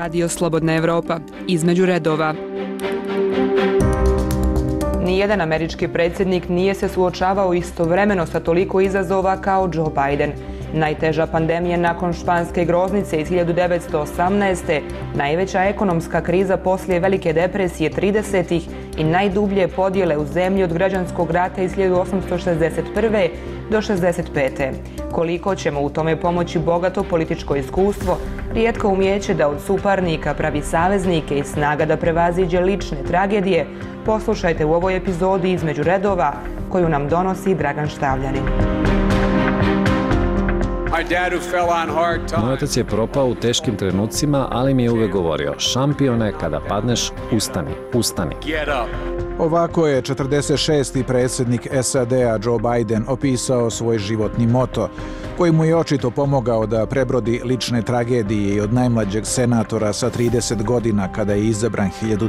Radio Slobodna Evropa, između redova. Nijedan američki predsjednik nije se suočavao istovremeno sa toliko izazova kao Joe Biden. Najteža pandemija nakon španske groznice iz 1918. Najveća ekonomska kriza poslije Velike depresije 30-ih i najdublje podjele u zemlji od građanskog rata iz 1861. do 65. Koliko ćemo u tome pomoći bogato političko iskustvo, rijetko umijeće da od suparnika pravi saveznike i snaga da prevaziđe lične tragedije, poslušajte u ovoj epizodi između redova koju nam donosi Dragan Štavljanin. Moj otac je propao u teškim trenucima, ali mi je uvek govorio: šampione, kada padneš, ustani, ustani. Ovako je 46. predsjednik SAD-a Joe Biden opisao svoj životni moto, koji mu je očito pomogao da prebrodi lične tragedije i od najmlađeg senatora sa 30 godina kada je izabran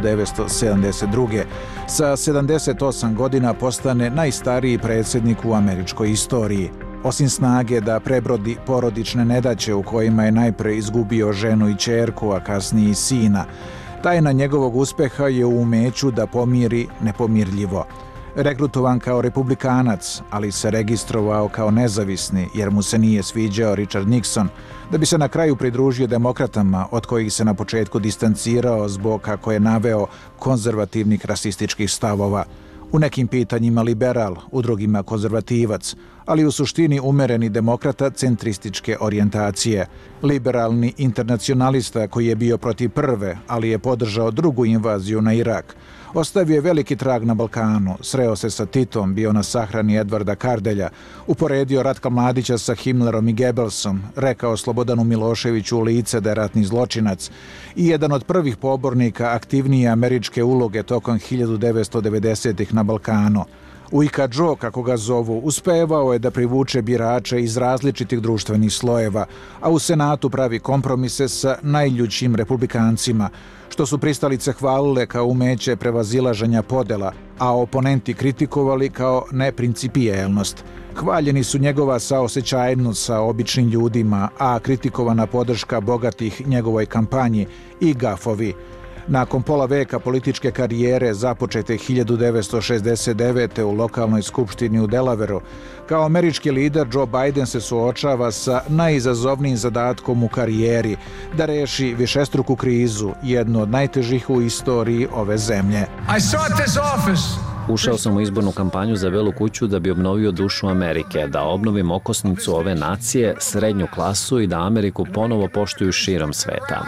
1972. sa 78 godina postane najstariji predsjednik u američkoj istoriji. Osim snage da prebrodi porodične nedaće u kojima je najpre izgubio ženu i ćerku, a kasnije i sina, tajna njegovog uspeha je u umeću da pomiri nepomirljivo. Rekrutovan kao republikanac, ali se registrovao kao nezavisni jer mu se nije sviđao Richard Nixon, da bi se na kraju pridružio demokratama od kojih se na početku distancirao zbog, kako je naveo, konzervativnih rasističkih stavova. U nekim pitanjima liberal, u drugima konzervativac, ali u suštini umereni demokrata centrističke orijentacije. Liberalni internacionalista koji je bio protiv prve, ali je podržao drugu invaziju na Irak. Ostavio je veliki trag na Balkanu, sreo se sa Titom, bio na sahrani Edvarda Kardelja, uporedio Ratka Mladića sa Himmlerom i Goebbelsom, rekao Slobodanu Miloševiću u lice da je ratni zločinac i jedan od prvih pobornika aktivnije američke uloge tokom 1990-ih na Balkanu. Ujka Joe, kako ga zovu, uspevao je da privuče birače iz različitih društvenih slojeva, a u Senatu pravi kompromise sa najljućim republikancima, što su pristalice hvalile kao umeće prevazilaženja podela, a oponenti kritikovali kao neprincipijelnost. Hvaljeni su njegova saosećajnost sa običnim ljudima, a kritikovana podrška bogatih njegovoj kampanji i gafovi. Nakon pola veka političke karijere započete 1969. u lokalnoj skupštini u Delawareu, kao američki lider Joe Biden se suočava sa najizazovnijim zadatkom u karijeri, da reši višestruku krizu, jednu od najtežih u istoriji ove zemlje. Ušao sam u izbornu kampanju za Belu kuću da bi obnovio dušu Amerike, da obnovim okosnicu ove nacije, srednju klasu i da Ameriku ponovo poštuju širom sveta.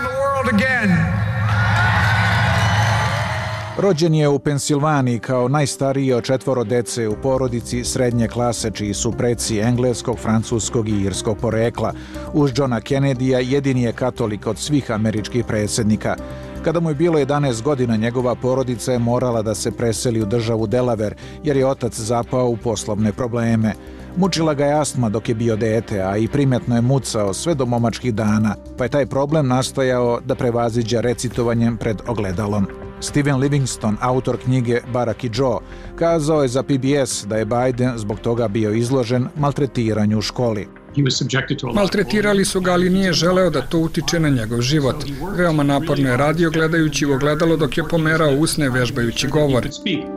Rođen je u Pensilvaniji kao najstariji od 4 dece u porodici srednje klase, čiji su preci engleskog, francuskog i irskog porekla. Uz Johna Kennedyja jedini je katolik od svih američkih predsjednika. Kada mu je bilo 11 godina, njegova porodica je morala da se preseli u državu Delaware, jer je otac zapao u poslovne probleme. Mučila ga je astma dok je bio dete, a i primetno je mucao sve do momačkih dana, pa je taj problem nastojao da prevaziđa recitovanjem pred ogledalom. Steven Livingston, autor knjige Barack i Joe, kazao je za PBS da je Biden zbog toga bio izložen maltretiranju u školi. Maltretirali su ga, ali nije želeo da to utiče na njegov život. Veoma naporno je radio gledajući u ogledalo dok je pomerao usne vežbajući govor.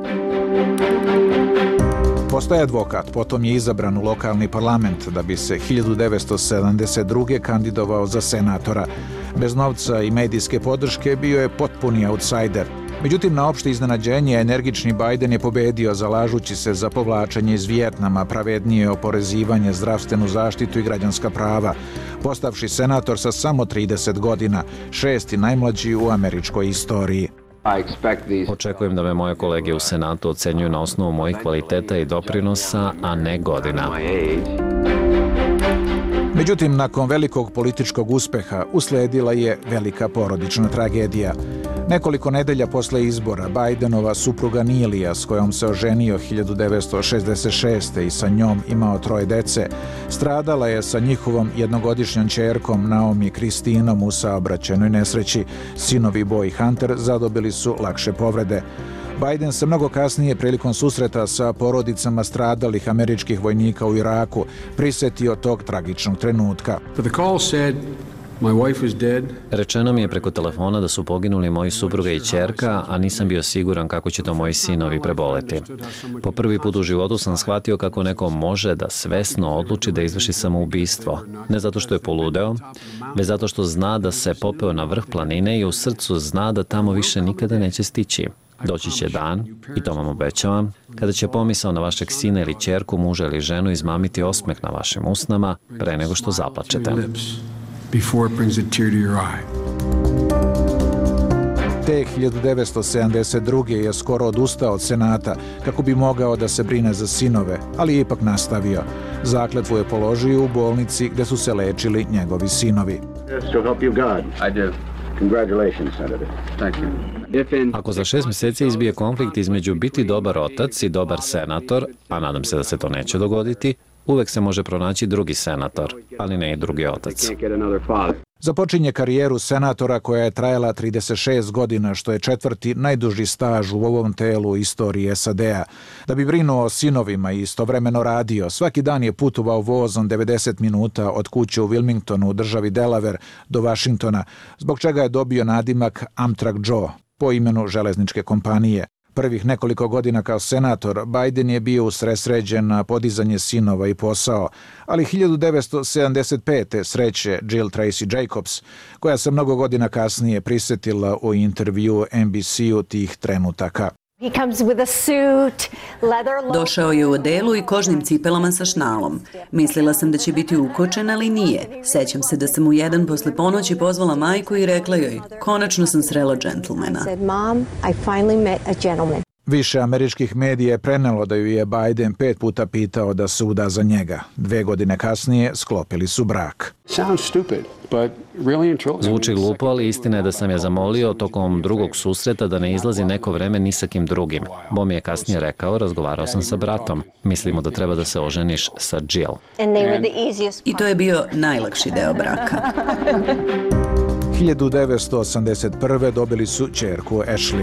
Postaje advokat, potom je izabran u lokalni parlament da bi se 1972. kandidovao za senatora. Bez novca i medijske podrške bio je potpuni outsider. Međutim, na opšte iznenađenje, energični Biden je pobedio zalažući se za povlačenje iz Vijetnama, pravednije oporezivanje, zdravstvenu zaštitu i građanska prava, postavši senator sa samo 30 godina, 6. najmlađi u američkoj istoriji. Očekujem da me moje kolege u Senatu ocenjuju na osnovu mojih kvaliteta i doprinosa, a ne godina. Međutim, nakon velikog političkog uspeha usledila je velika porodična tragedija. Nekoliko nedelja posle izbora, Bidenova supruga Nilija, s kojom se oženio 1966. i sa njom imao 3 dece, stradala je sa njihovom jednogodišnjom ćerkom Naomi Kristinom u saobraćajnoj nesreći. Sinovi Bo i Hunter zadobili su lakše povrede. Biden se mnogo kasnije prilikom susreta sa porodicama stradalih američkih vojnika u Iraku prisjetio tog tragičnog trenutka. Rečeno mi je preko telefona da su poginuli moji supruga i ćerka, a nisam bio siguran kako će to moji sinovi preboleti. Po prvi put u životu sam shvatio kako neko može da svesno odluči da izvrši samoubistvo. Ne zato što je poludeo, već zato što zna da se popeo na vrh planine i u srcu zna da tamo više nikada neće stići. Doći će dan, i to vam obećavam, kada će pomisao na vašeg sina ili ćerku, muža ili ženu izmamiti osmeh na vašim usnama pre nego što zaplačete. Te 1972. je skoro odustao od Senata kako bi mogao da se brine za sinove, ali je ipak nastavio. Zakletvu je položio u bolnici gde su se lečili njegovi sinovi. Ako za 6 mjeseci izbije konflikt između biti dobar otac i dobar senator, a nadam se da se to neće dogoditi, uvek se može pronaći drugi senator, ali ne i drugi otac. Započinje karijeru senatora koja je trajala 36 godina, što je 4. najduži staž u ovom telu istoriji SAD-a. Da bi brinuo o sinovima i istovremeno radio, svaki dan je putovao vozom 90 minuta od kuće u Wilmingtonu u državi Delaware do Washingtona, zbog čega je dobio nadimak Amtrak Joe, po imenu železničke kompanije. Prvih nekoliko godina kao senator, Biden je bio usredsređen na podizanje sinova i posao, ali 1975. sreće Jill Tracy Jacobs, koja se mnogo godina kasnije prisetila u intervju NBC-u tih trenutaka. Došao je u odelu i kožnim cipelama sa šnalom. Mislila sam da će biti ukočen, ali nije. Sećam se da sam u 1 posle ponoći pozvala majku i rekla joj, konačno sam srela džentlmena. Više američkih medija je prenelo da ju je Biden 5 puta pitao da se uda za njega. 2 godine kasnije sklopili su brak. Zvuči glupo, ali istina je da sam je zamolio tokom drugog susreta da ne izlazi neko vreme ni sa kim drugim. Bo mi je kasnije rekao, razgovarao sam sa bratom. Mislimo da treba da se oženiš sa Jill. I to je bio najlakši deo braka. 1981. dobili su ćerku Ashley.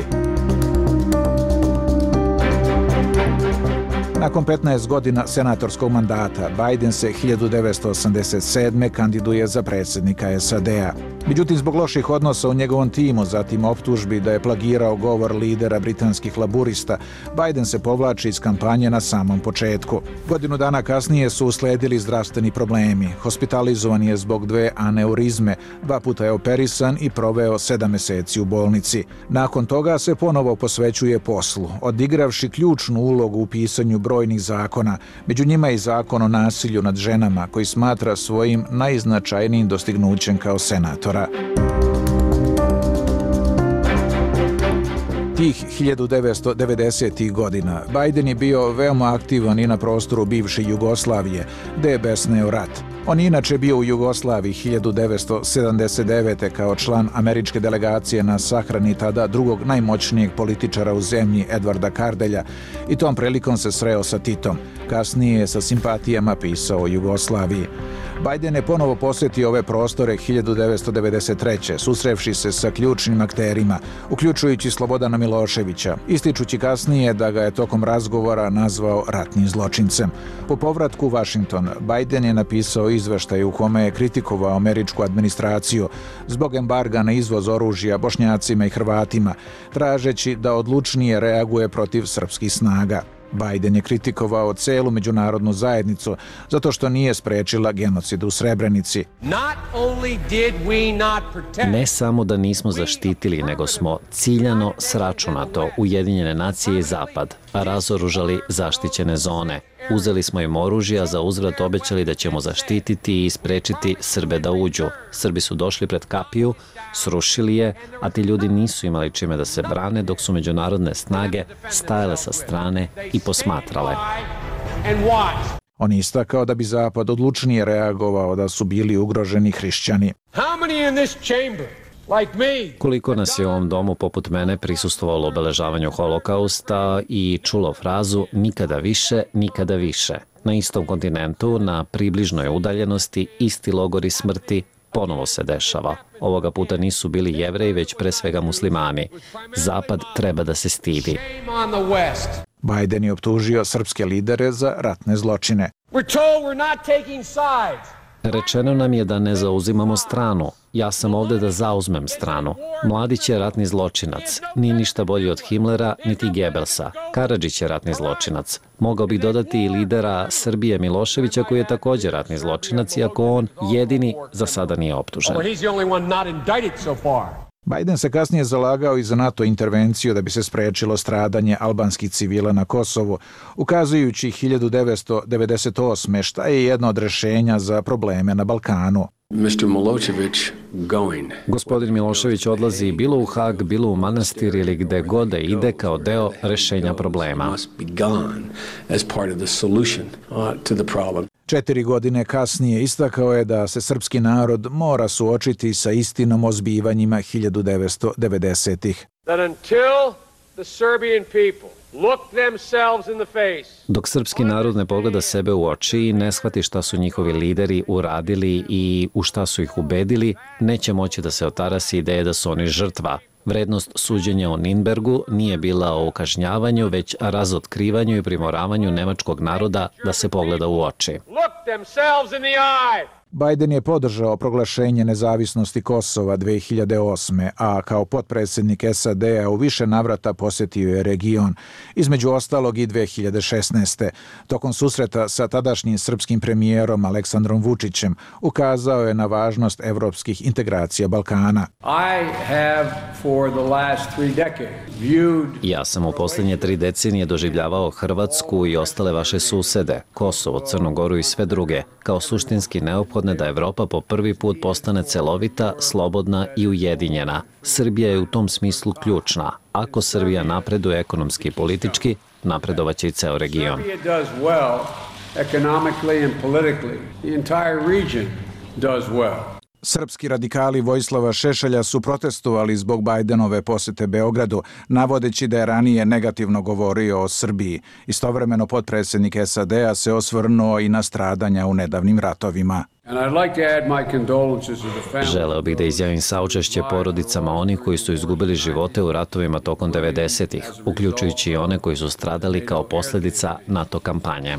Nakon 15 godina senatorskog mandata, Biden se 1987. kandiduje za predsjednika SAD-a. Međutim, zbog loših odnosa u njegovom timu, zatim optužbi da je plagirao govor lidera britanskih laburista, Biden se povlači iz kampanje na samom početku. Godinu dana kasnije su usledili zdravstveni problemi. Hospitalizovan je zbog 2 aneurizme, 2 puta je operisan i proveo 7 meseci u bolnici. Nakon toga se ponovo posvećuje poslu, odigravši ključnu ulogu u pisanju brojnih zakona, među njima i zakon o nasilju nad ženama, koji smatra svojim najznačajnijim dostignućem kao senator. Tih 1990. godina Biden je bio veoma aktivan i na prostoru bivše Jugoslavije, gde je besneo rat. On je inače bio u Jugoslaviji 1979. kao član američke delegacije na sahrani tada drugog najmoćnijeg političara u zemlji Edvarda Kardelja i tom prilikom se sreo sa Titom. Kasnije je sa simpatijama pisao o Jugoslaviji. Biden je ponovo posjetio ove prostore 1993. susrevši se sa ključnim akterima, uključujući Slobodana Miloševića, ističući kasnije da ga je tokom razgovora nazvao ratnim zločincem. Po povratku u Washington, Biden je napisao izveštaj u kome je kritikovao američku administraciju zbog embarga na izvoz oružja Bošnjacima i Hrvatima, tražeći da odlučnije reaguje protiv srpskih snaga. Biden je kritikovao celu međunarodnu zajednicu zato što nije sprečila genocid u Srebrenici. Ne samo da nismo zaštitili, nego smo ciljano sračunato Ujedinjene nacije i Zapad razoružali zaštićene zone. Uzeli smo im oružje, a za uzvrat obećali da ćemo zaštititi i sprečiti Srbe da uđu. Srbi su došli pred kapiju, srušili je, a ti ljudi nisu imali čime da se brane, dok su međunarodne snage stajale sa strane i posmatrale. On je istakao da bi Zapad odlučnije reagovao da su bili ugroženi hrišćani. Koliko nas je u ovom domu poput mene prisustvovalo obeležavanju holokausta i čulo frazu nikada više, nikada više. Na istom kontinentu, na približnoj udaljenosti, isti logori smrti ponovo se dešava. Ovoga puta nisu bili Jevreji, već pre svega muslimani. Zapad treba da se stidi. Biden je optužio srpske lidere za ratne zločine. Rečeno nam je da ne zauzimamo stranu. Ja sam ovde da zauzmem stranu. Mladić je ratni zločinac. Nije ništa bolji od Himmlera, niti Gebelsa. Karadžić je ratni zločinac. Mogao bih dodati i lidera Srbije Miloševića koji je također ratni zločinac, iako on jedini za sada nije optužen. Biden se kasnije zalagao i za NATO intervenciju da bi se sprečilo stradanje albanskih civila na Kosovu, ukazujući 1998. šta je jedno od rešenja za probleme na Balkanu. Gospodin Milošević odlazi bilo u Hag, bilo u manastir ili gde god da ide kao deo rešenja problema. 4 godine kasnije istakao je da se srpski narod mora suočiti sa istinom o zbivanjima 1990-ih. Dok srpski narod ne pogleda sebe u oči i ne shvati šta su njihovi lideri uradili i u šta su ih ubedili, neće moći da se otarasi ideje da su oni žrtva. Vrednost suđenja o Nürnbergu nije bila o kažnjavanju, već razotkrivanju i primoravanju nemačkog naroda da se pogleda u oči. Biden je podržao proglašenje nezavisnosti Kosova 2008. a kao potpredsjednik SAD-a u više navrata posjetio je region, između ostalog i 2016. Tokom susreta sa tadašnjim srpskim premijerom Aleksandrom Vučićem ukazao je na važnost evropskih integracija Balkana. Ja sam u posljednje 3 decenije doživljavao Hrvatsku i ostale vaše susede, Kosovo, Crnu Goru i sve druge, kao suštinski neophodne da Evropa po prvi put postane celovita, slobodna i ujedinjena. Srbija je u tom smislu ključna. Ako Srbija napreduje ekonomski i politički, napredovaće i ceo region. Srpski radikali Vojislava Šešelja su protestovali zbog Bajdenove posete Beogradu, navodeći da je ranije negativno govorio o Srbiji. Istovremeno potpredsjednik SAD-a se osvrnuo i na stradanja u nedavnim ratovima. Želeo bih da izjavim saučešće porodicama onih koji su izgubili živote u ratovima tokom 90-ih, uključujući i one koji su stradali kao posljedica NATO kampanje.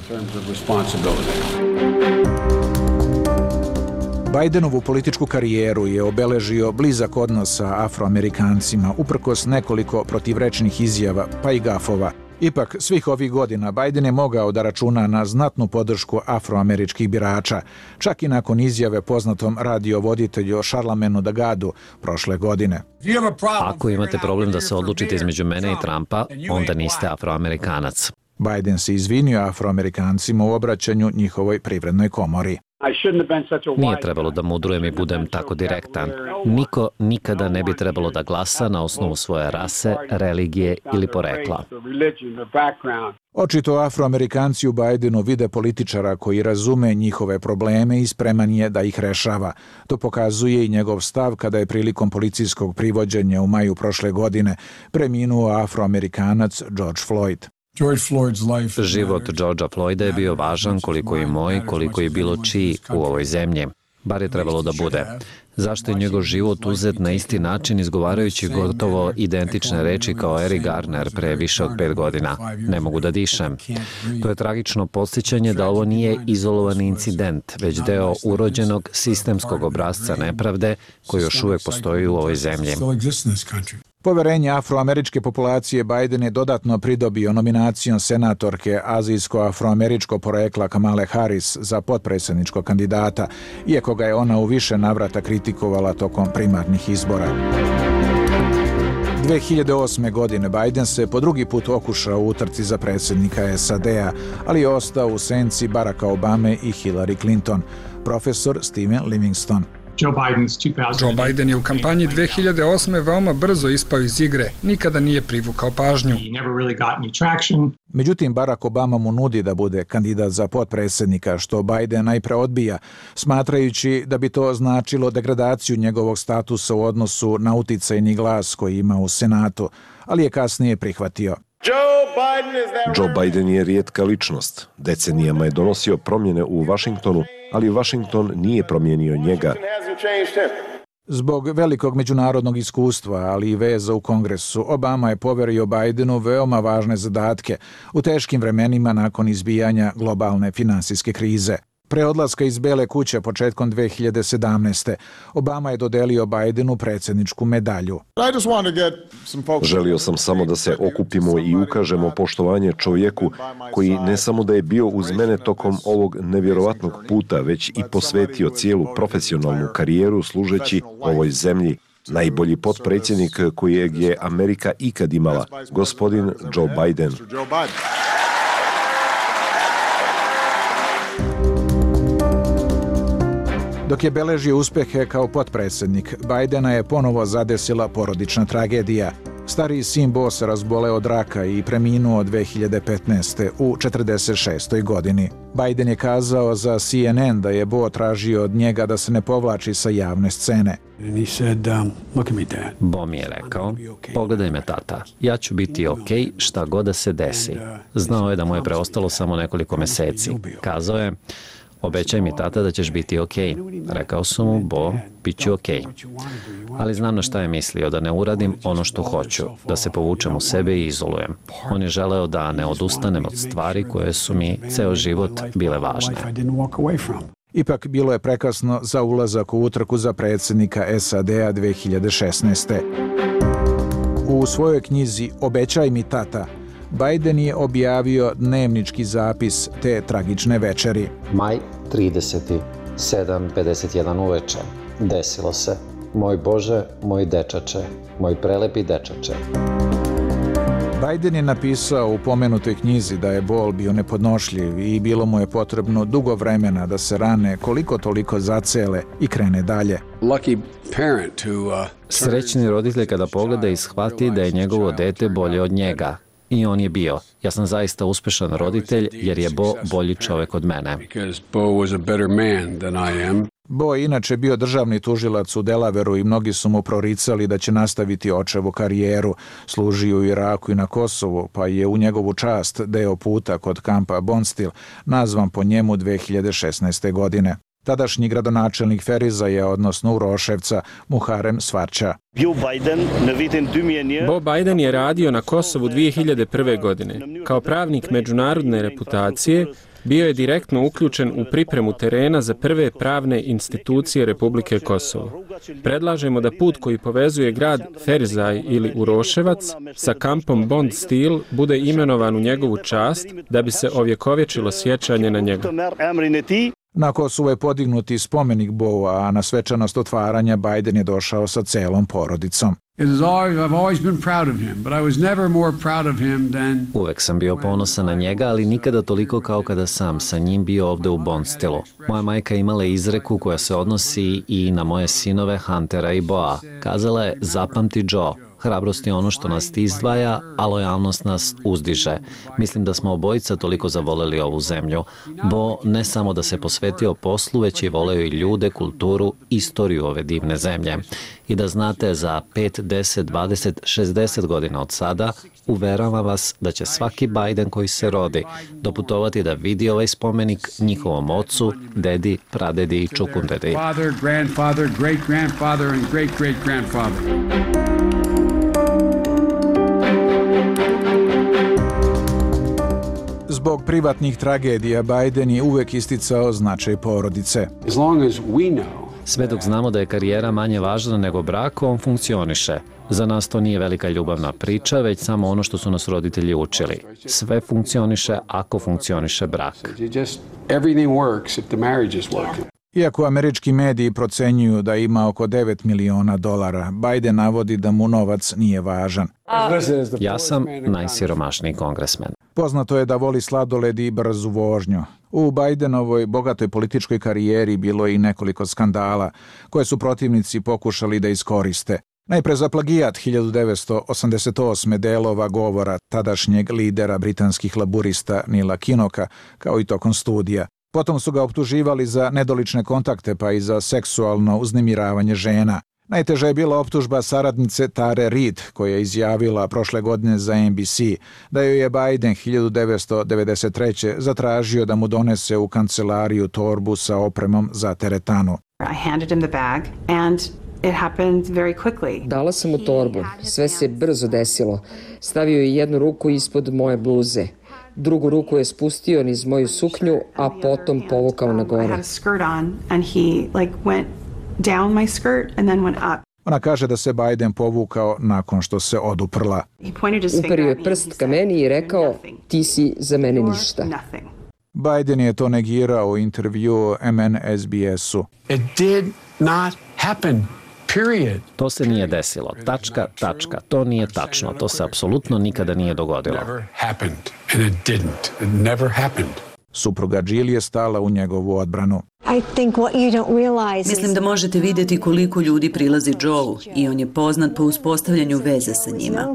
Bidenovu političku karijeru je obeležio blizak odnos sa Afroamerikancima, uprkos nekoliko protivrečnih izjava, pa i gafova. Ipak, svih ovih godina Biden je mogao da računa na znatnu podršku afroameričkih birača, čak i nakon izjave poznatom radiovoditelju Charlamagne'u Dagadu prošle godine. Ako imate problem da se odlučite između mene i Trumpa, onda niste Afroamerikanac. Biden se izvinio Afroamerikancima u obraćanju njihovoj privrednoj komori. Nije trebalo da mudrujem i budem tako direktan. Niko nikada ne bi trebalo da glasa na osnovu svoje rase, religije ili porekla. Očito Afroamerikanci u Bidenu vide političara koji razume njihove probleme i spreman je da ih rešava. To pokazuje i njegov stav kada je prilikom policijskog privođenja u maju prošle godine preminuo Afroamerikanac George Floyd. Život Georgea Floyda je bio važan koliko i moj, koliko i bilo čiji u ovoj zemlji. Bar je trebalo da bude. Zašto je njegov život uzet na isti način izgovarajući gotovo identične reči kao Eric Garner pre više od 5 godina? Ne mogu da dišem. To je tragično podsjećanje da ovo nije izolovani incident, već deo urođenog sistemskog obrasca nepravde koji još uvek postoji u ovoj zemlji. Poverenje afroameričke populacije Biden je dodatno pridobio nominacijom senatorke azijsko-afroameričkog porekla Kamale Harris za potpredsjedničkog kandidata, iako ga je ona u više navrata kritikovala tokom primarnih izbora. 2008. godine Biden se po drugi put okušao u utrci za predsjednika SAD-a, ali je ostao u senci Baracka Obame i Hillary Clinton. Profesor Steven Livingston. Joe Biden je u kampanji 2008. veoma brzo ispao iz igre, nikada nije privukao pažnju. Međutim, Barack Obama mu nudi da bude kandidat za potpredsjednika, što Biden najpre odbija, smatrajući da bi to značilo degradaciju njegovog statusa u odnosu na uticajni glas koji ima u Senatu, ali je kasnije prihvatio. Joe Biden je rijetka ličnost. Decenijama je donosio promjene u Vašingtonu, ali Vašington nije promijenio njega. Zbog velikog međunarodnog iskustva, ali i veza u Kongresu, Obama je poverio Bidenu veoma važne zadatke u teškim vremenima nakon izbijanja globalne finansijske krize. Pre odlaska iz Bele kuće početkom 2017. Obama je dodelio Bidenu predsjedničku medalju. Želio sam samo da se okupimo i ukažemo poštovanje čovjeku koji ne samo da je bio uz mene tokom ovog nevjerovatnog puta, već i posvetio cijelu profesionalnu karijeru služeći ovoj zemlji. Najbolji potpredsjednik kojeg je Amerika ikad imala, gospodin Joe Biden. Dok je beležio uspehe kao potpredsjednik, Bidena je ponovo zadesila porodična tragedija. Stariji sin Bo se razboleo od raka i preminuo 2015. u 46. godini. Biden je kazao za CNN da je Bo tražio od njega da se ne povlači sa javne scene. Bo mi je rekao, pogledaj me tata, ja ću biti okej šta god da se desi. Znao je da mu je preostalo samo nekoliko meseci. Kazao je, obećaj mi tata da ćeš biti okej. Rekao sam mu, Bo, bit ću okej. Ali znam na šta je mislio, da ne uradim ono što hoću, da se povučem u sebe i izolujem. On je želeo da ne odustanem od stvari koje su mi ceo život bile važne. Ipak bilo je prekasno za ulazak u utrku za predsjednika SAD-a 2016. U svojoj knjizi Obećaj mi tata, Biden je objavio dnevnički zapis te tragične večeri. Maj 30. 7:51 uveče. Desilo se. Moj Bože, moj dečače, moj prelepi dečače. Biden je napisao u pomenutoj knjizi da je bol bio nepodnošljiv i bilo mu je potrebno dugo vremena da se rane koliko toliko zacele i krene dalje. Srećni roditelj kada pogleda i shvati da je njegovo dete bolje od njega. I on je bio. Ja sam zaista uspešan roditelj jer je Bo bolji čovjek od mene. Bo je inače bio državni tužilac u Delaveru i mnogi su mu proricali da će nastaviti očevu karijeru. Služio u Iraku i na Kosovu, pa je u njegovu čast deo puta kod kampa Bondsteel nazvan po njemu 2016. godine. Tadašnji gradonačelnik Ferizaja, odnosno Uroševca, Muharem Svarća. Bo Biden je radio na Kosovu 2001. godine. Kao pravnik međunarodne reputacije, bio je direktno uključen u pripremu terena za prve pravne institucije Republike Kosovo. Predlažemo da put koji povezuje grad Ferizaj ili Uroševac sa kampom Bondsteel bude imenovan u njegovu čast da bi se ovjekovječilo sjećanje na njega. Na Kosovu je podignuti spomenik Boa, a na svečanost otvaranja Biden je došao sa celom porodicom. Uvek sam bio ponosan na njega, ali nikada toliko kao kada sam sa njim bio ovde u Bondsteelu. Moja majka imala izreku koja se odnosi i na moje sinove Huntera i Boa. Kazala je, zapamti Joe, hrabrost je ono što nas izdvaja, a lojalnost nas uzdiže. Mislim da smo obojica toliko zavoleli ovu zemlju. Bo ne samo da se posvetio poslu, već je voleo i ljude, kulturu, istoriju ove divne zemlje. I da znate, za 5, 10, 20, 60 godina od sada, uveravam vas da će svaki Biden koji se rodi doputovati da vidi ovaj spomenik njihovom ocu, dedi, pradedi i čukundedi. Father, grandfather, great grandfather and great great grandfather. Zbog privatnih tragedija Biden je uvek isticao značaj porodice. Sve dok znamo da je karijera manje važna nego brak, on funkcioniše. Za nas to nije velika ljubavna priča, već samo ono što su nas roditelji učili. Sve funkcioniše ako funkcioniše brak. Iako američki mediji procenjuju da ima oko $9 miliona, Biden navodi da mu novac nije važan. Ja sam najsiromašniji kongresmen. Poznato je da voli sladoled i brzu vožnju. U Bidenovoj bogatoj političkoj karijeri bilo je i nekoliko skandala koje su protivnici pokušali da iskoriste. Najpre za plagijat 1988. delova govora tadašnjeg lidera britanskih laburista Neila Kinoka, kao i tokom studija. Potom su ga optuživali za nedolične kontakte pa i za seksualno uznemiravanje žena. Najteža je bila optužba saradnice Tare Reid, koja je izjavila prošle godine za NBC da joj je Biden 1993. zatražio da mu donese u kancelariju torbu sa opremom za teretanu. Dala sam mu torbu. Sve se brzo desilo. Stavio je jednu ruku ispod moje bluze. Drugu ruku je spustio niz moju suknju, a potom povukao na gore. Ona kaže da se Biden povukao nakon što se oduprla. Uperio je prst ka meni i rekao, ti si za mene ništa. Biden je to negirao u intervjuu MSNBS-u. It did not happen. Period. To se nije desilo. Tačka. To nije tačno. To se apsolutno nikada nije dogodilo. Never happened. And it didn't. It never happened. Supruga Jill je stala u njegovu odbranu. Mislim da možete vidjeti koliko ljudi prilazi Joeu i on je poznat po uspostavljanju veze sa njima.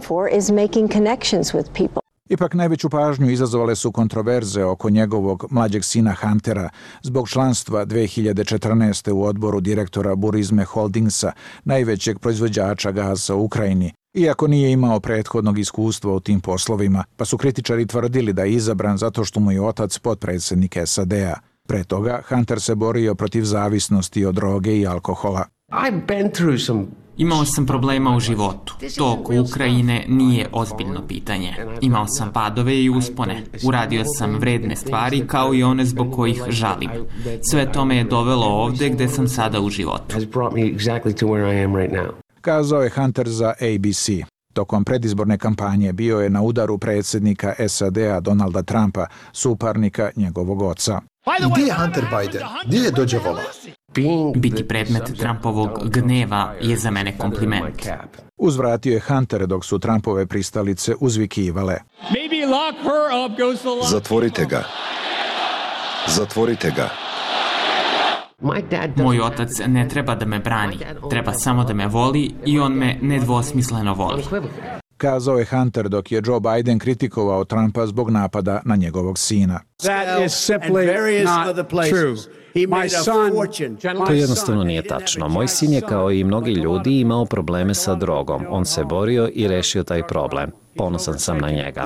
Ipak najveću pažnju izazvale su kontroverze oko njegovog mlađeg sina Huntera zbog članstva 2014. u odboru direktora Burisma Holdingsa, najvećeg proizvođača gaza u Ukrajini, iako nije imao prethodnog iskustva u tim poslovima, pa su kritičari tvrdili da je izabran zato što mu je otac potpredsjednik SAD-a. Pre toga, Hunter se borio protiv zavisnosti od droge i alkohola. Imao sam problema u životu. To oko Ukrajine nije ozbiljno pitanje. Imao sam padove i uspone. Uradio sam vredne stvari kao i one zbog kojih žalim. Sve to me je dovelo ovde gde sam sada u životu. Kazao je Hunter za ABC. Tokom predizborne kampanje bio je na udaru predsjednika SAD-a Donalda Trumpa, suparnika njegovog oca. Gdje je Hunter Biden? Gdje je dođe vola? Biti predmet Trumpovog gneva je za mene kompliment. Uzvratio je Hunter dok su Trumpove pristalice uzvikivale. Zatvorite ga. Zatvorite ga. Moj otac ne treba da me brani, treba samo da me voli i on me nedvosmisleno voli. Kazao je Hunter dok je Joe Biden kritikovao Trumpa zbog napada na njegovog sina. To jednostavno nije tačno. Moj sin je kao i mnogi ljudi imao probleme sa drogom. On se borio i rešio taj problem. Ponosan sam na njega.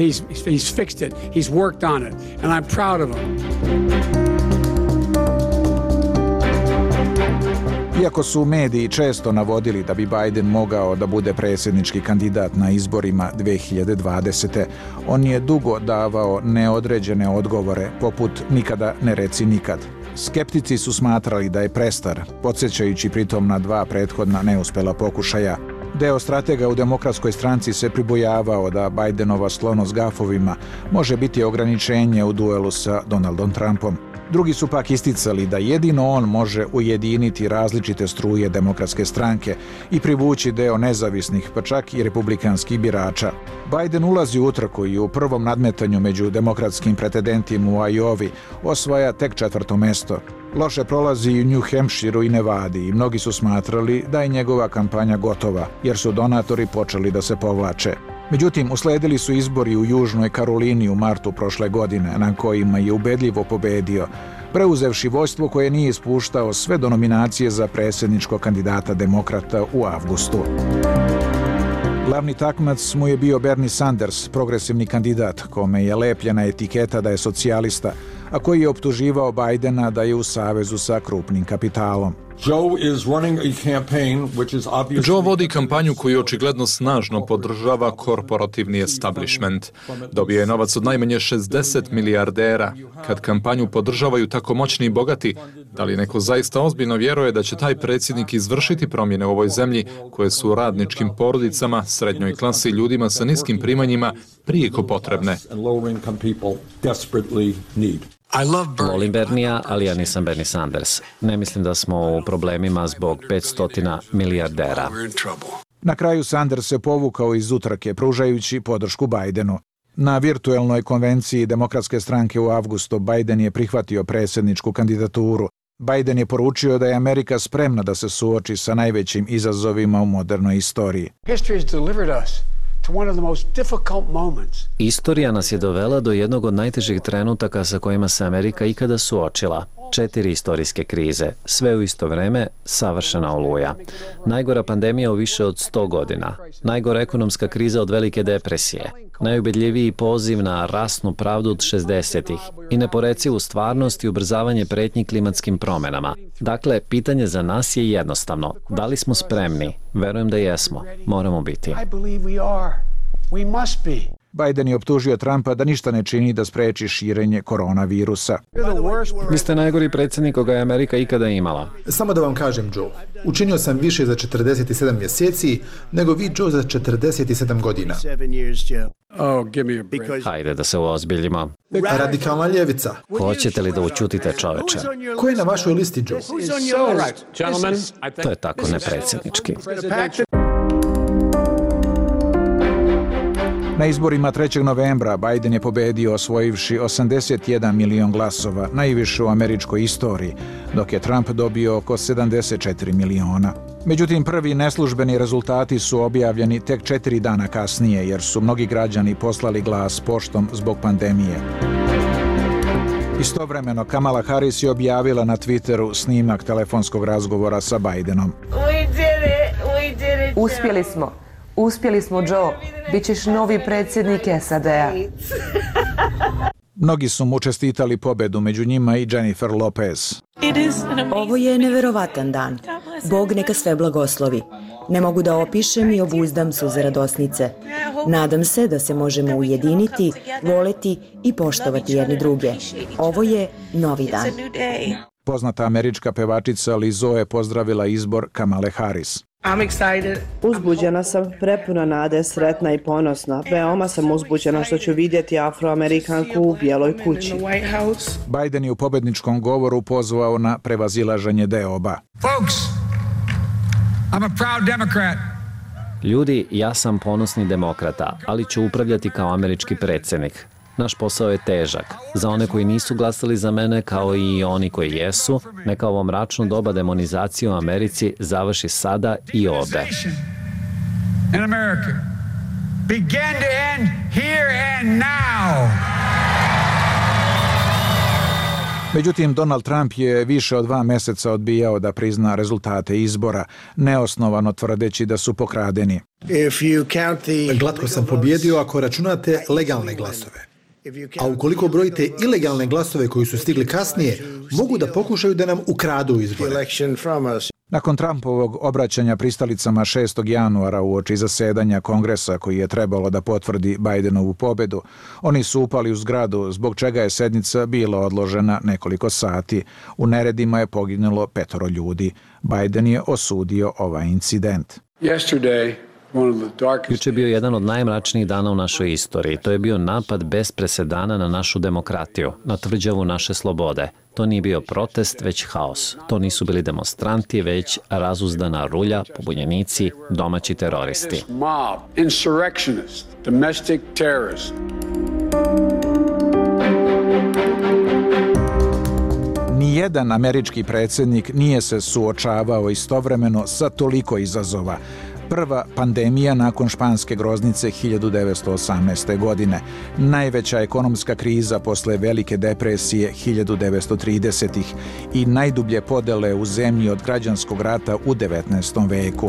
Iako su mediji često navodili da bi Biden mogao da bude predsjednički kandidat na izborima 2020. on je dugo davao neodređene odgovore, poput nikada ne reci nikad. Skeptici su smatrali da je prestar, podsjećajući pritom na 2 prethodna neuspela pokušaja. Deo stratega u Demokratskoj stranci se pribojavao da Bidenova sklonost gafovima može biti ograničenje u duelu sa Donaldom Trumpom. Drugi su pak isticali da jedino on može ujediniti različite struje Demokratske stranke i privući deo nezavisnih, pa čak i republikanskih birača. Biden ulazi u utrku i u prvom nadmetanju među demokratskim pretendentima u Iowi osvaja tek 4. mesto. Loše prolazi i u New Hampshireu i Nevadi i mnogi su smatrali da je njegova kampanja gotova, jer su donatori počeli da se povlače. Međutim, usledili su izbori u Južnoj Karolini u martu prošle godine, na kojima je ubedljivo pobedio, preuzevši vođstvo koje nije ispuštao sve do nominacije za predsjedničkog kandidata demokrata u avgustu. Glavni takmac mu je bio Bernie Sanders, progresivni kandidat, kome je lepljena etiketa da je socijalista, a koji je optuživao Bidena da je u savezu sa krupnim kapitalom. Joe vodi kampanju koju očigledno snažno podržava korporativni establishment. Dobio je novac od najmanje 60 milijardera. Kad kampanju podržavaju tako moćni i bogati, da li neko zaista ozbiljno vjeruje da će taj predsjednik izvršiti promjene u ovoj zemlji koje su radničkim porodicama, srednjoj klasi i ljudima sa niskim primanjima prijeko potrebne? Volim Bernija, ali ja nisam Bernie Sanders. Ne mislim da smo u problemima zbog 500 milijardera. Na kraju Sanders se povukao iz utrke, pružajući podršku Bidenu. Na virtuelnoj konvenciji Demokratske stranke u avgustu Biden je prihvatio predsjedničku kandidaturu. Biden je poručio da je Amerika spremna da se suoči sa najvećim izazovima u modernoj istoriji. Istorija nas je dovela do jednog od najtežih trenutaka sa kojima se Amerika ikada suočila. 4 istorijske krize, sve u isto vreme, savršena oluja. Najgora pandemija u više od 100 godina. Najgora ekonomska kriza od Velike depresije. Najubedljiviji poziv na rasnu pravdu od 60-ih. I neporecivu stvarnost i ubrzavanje pretnji klimatskim promjenama. Dakle, pitanje za nas je jednostavno. Da li smo spremni? Verujem da jesmo. Moramo biti. Biden je optužio Trumpa da ništa ne čini da spreči širenje koronavirusa. Vi ste najgori predsjednik koga je Amerika ikada imala. Samo da vam kažem, Joe, učinio sam više za 47 mjeseci nego vi, Joe, za 47 godina. Hajde da se uozbiljimo. Radikalna ljevica. Hoćete li da učutite, čoveče? Ko je na vašoj listi, Joe? To je tako nepredsjednički. Na izborima 3. novembra Biden je pobedio osvojivši 81 milion glasova, najviše u američkoj istoriji, dok je Trump dobio oko 74 miliona. Međutim, prvi neslužbeni rezultati su objavljeni tek 4 dana kasnije, jer su mnogi građani poslali glas poštom zbog pandemije. Istovremeno, Kamala Harris je objavila na Twitteru snimak telefonskog razgovora sa Bidenom. Uspjeli smo, Joe. Bićeš novi predsjednik SAD-a. Mnogi su mu čestitali pobedu, među njima i Jennifer Lopez. Ovo je neverovatan dan. Bog neka sve blagoslovi. Ne mogu da opišem i obuzdam suze radosnice. Nadam se da se možemo ujediniti, voleti i poštovati jedni druge. Ovo je novi dan. Poznata američka pevačica Lizzo je pozdravila izbor Kamale Harris. Uzbuđena sam, prepuna nade, sretna i ponosna. Veoma sam uzbuđena što ću vidjeti Afroamerikanku u Bijeloj kući. Biden je u pobedničkom govoru pozvao na prevazilaženje deoba. Ljudi, ja sam ponosni demokrata, ali ću upravljati kao američki predsjednik. Naš posao je težak. Za one koji nisu glasali za mene, kao i oni koji jesu, neka ovo mračno doba demonizacije u Americi završi sada i ovde. Međutim, Donald Trump je više od 2 meseca odbijao da prizna rezultate izbora, neosnovano tvrdeći da su pokradeni. Glatko sam pobjedio ako računate legalne glasove. A ukoliko brojite ilegalne glasove koji su stigli kasnije, mogu da pokušaju da nam ukradu izbore. Nakon Trumpovog obraćanja pristalicama 6. januara uoči zasedanja Kongresa koji je trebalo da potvrdi Bidenovu pobedu, oni su upali u zgradu, zbog čega je sednica bila odložena nekoliko sati. U neredima je poginulo 5 ljudi. Biden je osudio ovaj incident. Juče je bio jedan od najmračnijih dana u našoj istoriji. To je bio napad bez presedana na našu demokratiju, na tvrđavu naše slobode. To nije bio protest, već haos. To nisu bili demonstranti, već razuzdana rulja, pobunjenici, domaći teroristi. Nijedan američki predsjednik nije se suočavao istovremeno sa toliko izazova. Prva pandemija nakon španske groznice 1918. godine, najveća ekonomska kriza posle Velike depresije 1930-ih i najdublje podele u zemlji od građanskog rata u 19. veku.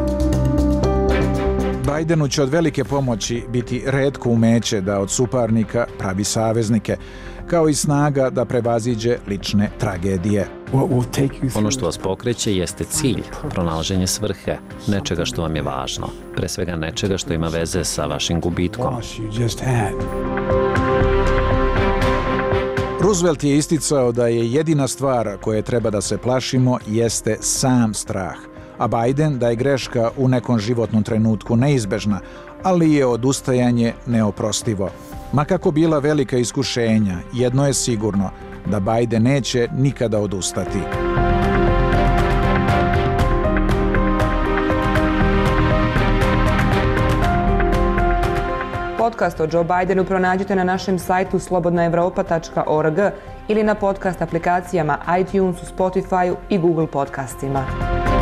Bidenu će od velike pomoći biti retko umeće da od suparnika pravi saveznike, kao i snaga da prevaziđe lične tragedije. Ono što vas pokreće jeste cilj, pronalaženje svrhe, nečega što vam je važno, pre svega nečega što ima veze sa vašim gubitkom. Roosevelt je isticao da je jedina stvar koje treba da se plašimo jeste sam strah, a Biden da je greška u nekom životnom trenutku neizbežna, ali je odustajanje neoprostivo. Ma kako bila velika iskušenja, jedno je sigurno, da Biden neće nikada odustati. Podcast o Joe Bidenu pronađite na našem sajtu slobodnaevropa.org ili na podcast aplikacijama iTunesu, Spotifyu i Google podcastima.